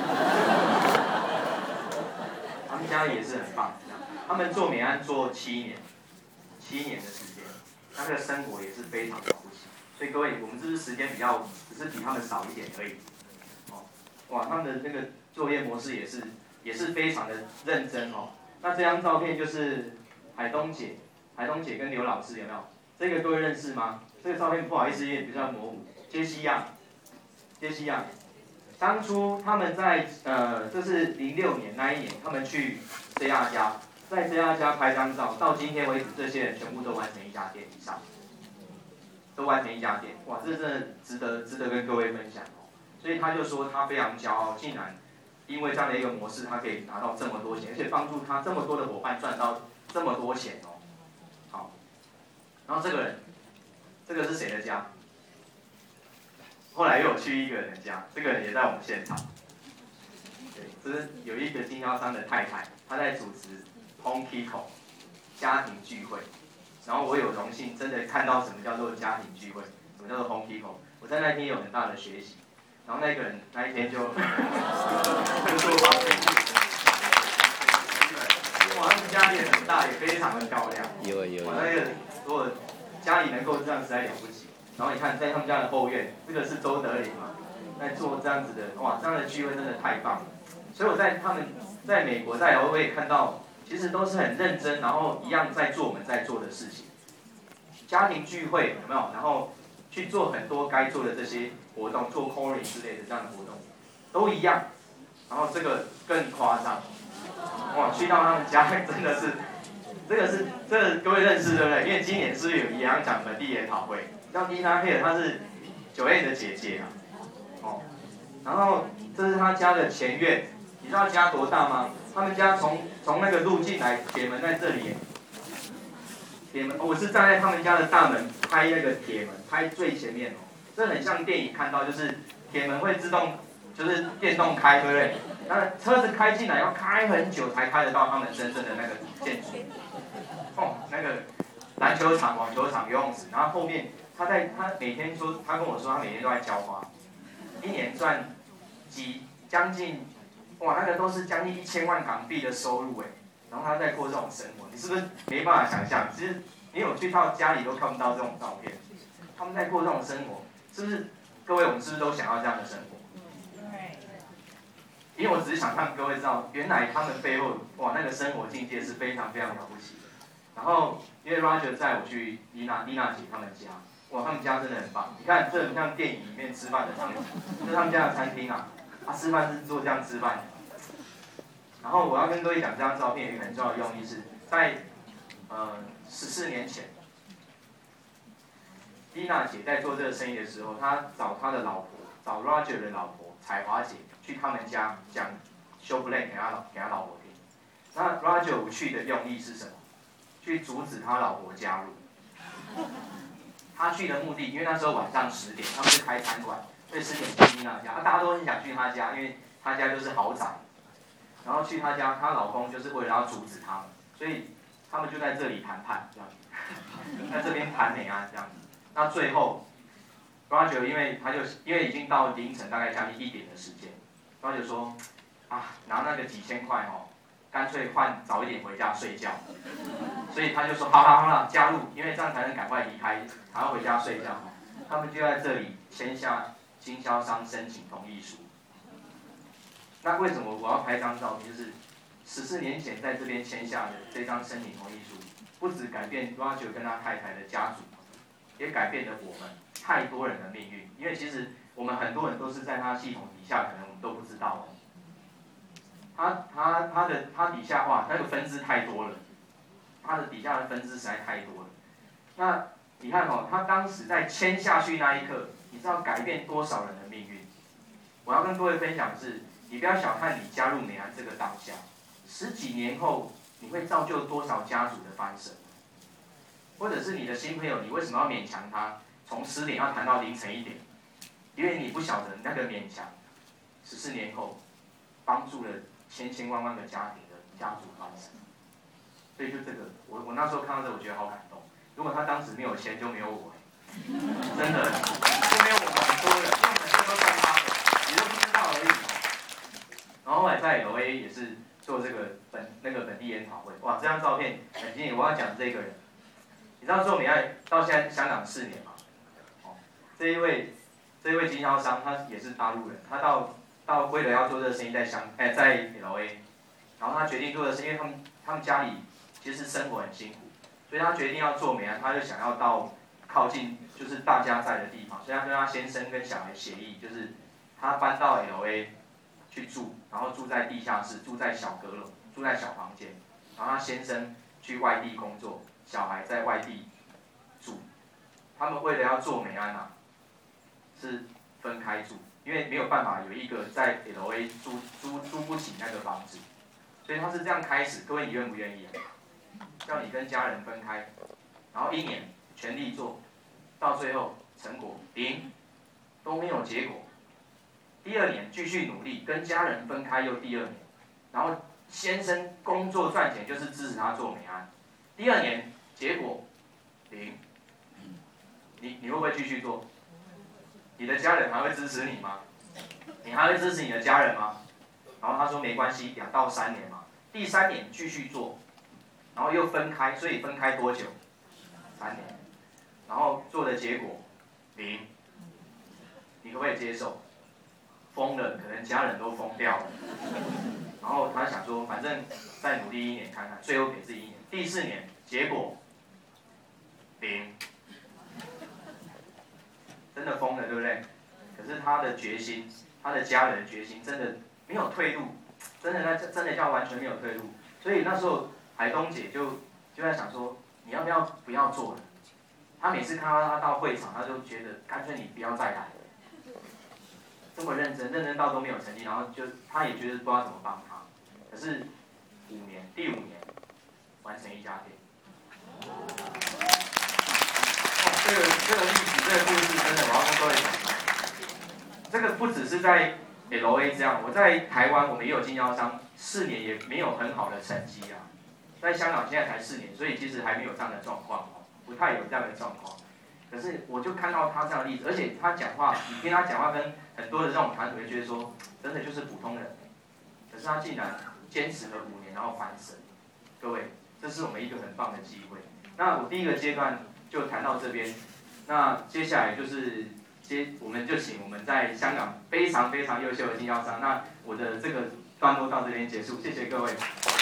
他们家也是很棒，他们做美安做7年的时间，那个生活也是非常了不起。所以各位，我们这是时间只是比他们少一点而已。哇，他们的那个作业模式也是非常的认真哦。那这张照片就是海东姐跟刘老师有没有？这个各位认识吗？这个照片不好意思，也比较模糊。杰西亚，当初他们在这是06年那一年，他们去 JR 家，在 JR 家拍张照，到今天为止，这些人全部都完成1家店以上，都完成1家店。哇，这真的值得跟各位分享。所以他就说他非常骄傲，竟然因为这样的一个模式，他可以拿到这么多钱，而且帮助他这么多的伙伴赚到这么多钱哦。好， 然后这个人，这个是谁的家？后来又有去一个人的家，这个人也在我们现场。对，这是有一个经销商的太太，她在主持 Home Kiko 家庭聚会，然后我有荣幸真的看到什么叫做家庭聚会，什么叫做 Home Kiko， 我在那天有很大的学习。然后那个人那一天就说哇，他们家里很大，也非常的漂亮。哇，那个如果家里能够这样实在了不起。然后你看，在他们家的后院，这个是周德林嘛，在做这样子的，哇，这样的聚会真的太棒了。所以我在他们在美国在我也看到，其实都是很认真，然后一样在做我们在做的事情。家庭聚会有没有？然后去做很多该做的这些活动，做 calling 之类的这样的活动，都一样。然后这个更夸张，哇，去到他们家真的是，这个各位认识对不对？因为今年是有一样讲本地研讨会。叫蒂娜佩尔，她是9A 的姐姐啊，哦，然后这是她家的前院，你知道家多大吗？他们家从那个路进来，铁门在这里，铁门，我是站在他们家的大门拍那个铁门，拍最前面哦，这很像电影看到，就是铁门会自动，就是电动开，对不对？那车子开进来要开很久才开得到他们真正的那个建筑，哦，那个篮球场、网球场、游泳池，然后后面。他每天说，他跟我说他每天都在浇花，一年赚将近，哇，那个都是将近1000万港币的收入哎，然后他在过这种生活，你是不是没办法想象？其实你有去到家里都看不到这种照片，他们在过这种生活，是不是？各位，我们是不是都想要这样的生活？因为我只是想让各位知道，原来他们背后哇那个生活境界是非常非常了不起的。然后因为 Roger 载我去丽娜姐他们家。哇，他们家真的很棒！你看，这很像电影里面吃饭的场景，这是他们家的餐厅啊。他吃饭是做这样吃饭的。然后我要跟各位讲，这张照片有一个很重要的用意是在14年前，丽娜姐在做这个生意的时候，她找她的老婆，找 Roger 的老婆彩华姐去他们家讲 show plan 给他老婆听。那 Roger 去的用意是什么？去阻止他老婆加入。他去的目的，因为那时候晚上10点，他们是开餐馆，所以10点去丽娜家，大家都很想去他家，因为他家就是豪宅。然后去他家，她老公就是为了要阻止他们，所以他们就在这里谈判这样子，在这边谈美安这样子。那最后 ，Roger 因为已经到凌晨大概将近1点的时间 ，Roger 说啊，拿那个几千块哦。干脆换早一点回家睡觉，所以他就说好了，加入，因为这样才能赶快离开，还要回家睡觉。他们就在这里签下经销商申请同意书。那为什么我要拍张照片？就是14年前在这边签下的这张申请同意书，不只改变 Roger 跟他太太的家族，也改变了我们太多人的命运。因为其实我们很多人都是在他系统底下，可能我们都不知道。他底下哇，那个分支太多了，他的底下的分支实在太多了。那你看哦，他当时在签下去那一刻，你知道改变多少人的命运？我要跟各位分享的是，你不要小看你加入美安这个当下，10几年后你会造就多少家族的翻身？或者是你的新朋友，你为什么要勉强他从10点要谈到凌晨1点？因为你不晓得那个勉强，14年后帮助了千万个家庭的家族翻身。所以就这个，我那时候看到这，我觉得好感动。如果他当时没有钱，就没有我，真的就没有我们很多人，因为我们都算他的，你都不知道而已。然后后来在 LA 也是做这个本地研讨会，哇，这张照片很经典。我要讲这个人，你知道做美爱到现在香港4年嘛？哦，这一位经销商他也是大陆人，他到为了要做这个生意在LA， 然后他决定做的是，因为他们家里其实生活很辛苦，所以他决定要做美安，他就想要到靠近就是大家在的地方，所以他跟他先生跟小孩协议，就是他搬到 LA 去住，然后住在地下室，住在小阁楼，住在小房间，然后他先生去外地工作，小孩在外地住，他们为了要做美安啊，是分开住，因为没有办法有一个在 LA 租不起那个房子，所以他是这样开始。各位你愿不愿意啊？叫你跟家人分开，然后1年全力做，到最后成果零，都没有结果。第2年继续努力，跟家人分开又第2年，然后先生工作赚钱就是支持他做美安。第2年结果零，你会不会继续做？你的家人还会支持你吗？你还会支持你的家人吗？然后他说没关系，2到3年嘛。第3年继续做，然后又分开，所以分开多久？3年。然后做的结果零，你可不可以接受？疯了，可能家人都疯掉了。然后他想说，反正再努力1年看看，最后给自己1年。第4年结果零，真的疯了，对不对？可是他的决心，他的家人的决心，真的没有退路，真的叫完全没有退路。所以那时候海东姐就在想说，你要不要做了？他每次看到他到会场，他就觉得干脆你不要再来了。这么认真到都没有成绩，然后他也觉得不知道怎么帮他。可是第5年完成1家店。这个历史，这个故事真的我要跟各位讲，这个不只是在 LA 这样，我在台湾我们也有经销商4年也没有很好的成绩啊。在香港现在才4年，所以其实还没有这样的状况哦，不太有这样的状况。可是我就看到他这样的例子，而且他讲话，你听他讲话跟很多的这种团队觉得说，真的就是普通人。可是他竟然坚持了5年，然后翻身。各位，这是我们一个很棒的机会。那我第一个阶段就谈到这边，那接下来就是我们就請我們在香港非常非常優秀的經銷商。那我的這個段落到這邊結束，謝謝各位。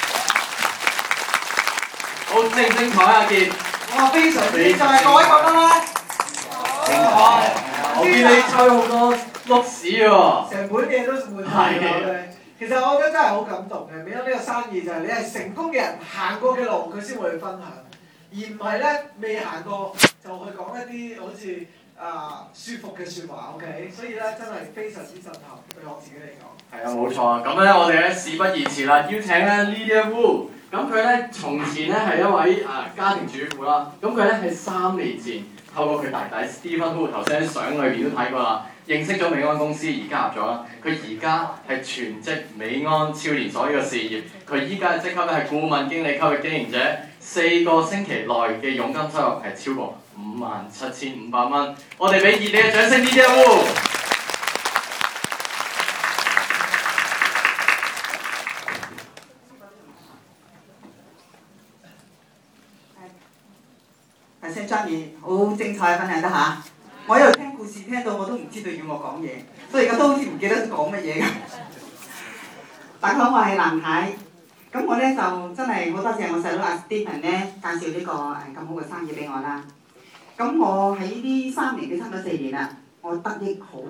好精彩啊傑！ 哇，非常之就係各位覺得咧， 精彩！我見你吹好多碌屎喎。 成本嘢都換曬咗。其實我覺得真係好感動嘅，變咗呢個生意就係你係成功嘅人行過嘅路，佢先會去分享，而唔係咧未行過就去講一啲好似舒服嘅説話 ，OK？ 所以咧真係非常之震撼，對我自己嚟講。 係啊，冇錯啊！咁咧，我哋咧事不宜遲啦，邀請咧 Lydia Wu。咁佢咧從前咧係一位家庭主婦啦，咁佢咧喺3年前透過佢弟弟 Stephen Wu 頭先喺相裏邊都睇過啦，認識咗美安公司而加入咗啦。佢而家係全職美安超連鎖呢個事業，佢依家嘅職級咧係顧問經理級嘅經營者，4個星期內嘅佣金收入係超過57,500蚊。我哋俾熱烈嘅掌聲 Lydia Wu。 頭先張宇好精彩分享得嚇，我喺度聽故事聽到我都唔知道要我講嘢，所以而家都好似唔記得講乜嘢咁。大家好，我係藍太，咁我咧就真係好多謝我細佬阿 Stephen 咧介紹呢個咁好嘅生意俾我啦。咁我喺呢3年嘅差唔多4年啦，我得益好